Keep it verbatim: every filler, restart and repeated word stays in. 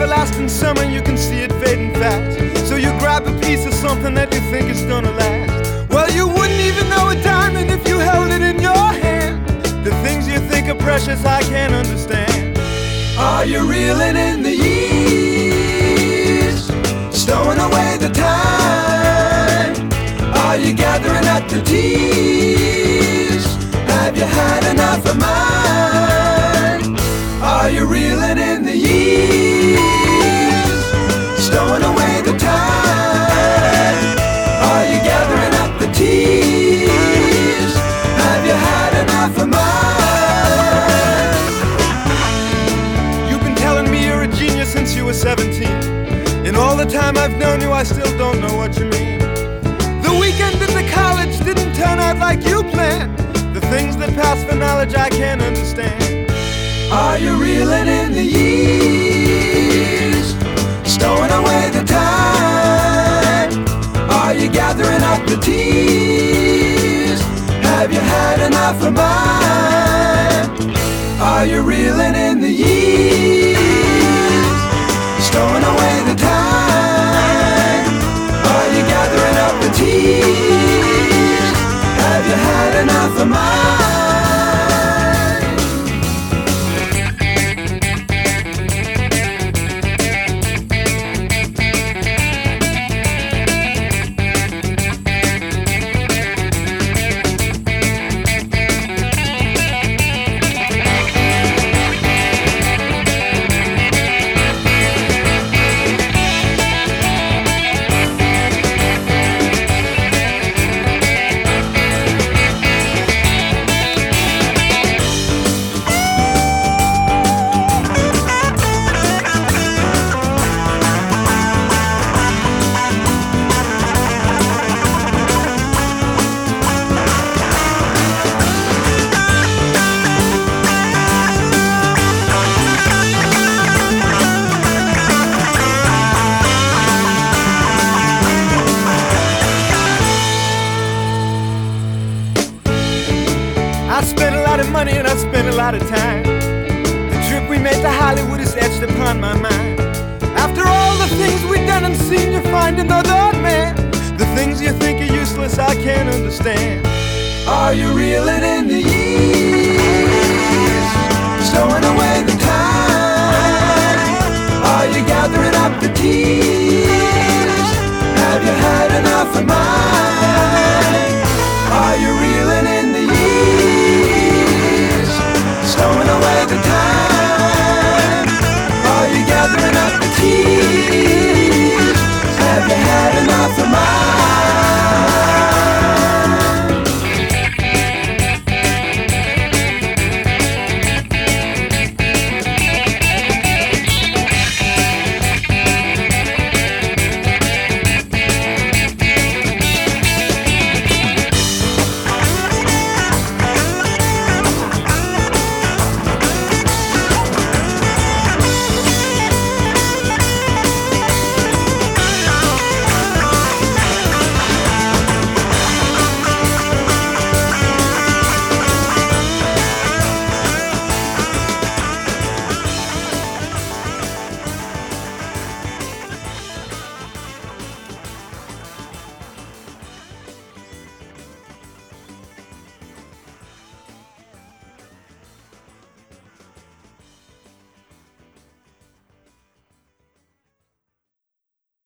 everlasting summer, you can see it fading fast. So you grab a piece of something that you think is gonna last. Well, you wouldn't even know a diamond if you held it in your hand. The things you think are precious, I can't understand. Are you reeling in the years, stowing away the time? Are you gathering up the tears? Have you had enough of mine? Are you reeling in the years, stowing away the time? Are you gathering up the tears? Have you had enough of mine? You've been telling me you're a genius since you were seventeen. In all the time I've known you, I still don't know what you mean. The weekend in the college didn't turn out like you planned. The things that pass for knowledge I can't understand. Are you reeling in the years, stowing away the time? Are you gathering up the tears? Have you had enough of mine? Are you reeling in the years, stowing away the time? Are you gathering up the tears? Have you had enough of mine? I spent a lot of money and I spent a lot of time. The trip we made to Hollywood is etched upon my mind. After all the things we've done and seen, you find another man. The things you think are useless, I can't understand. Are you reeling in the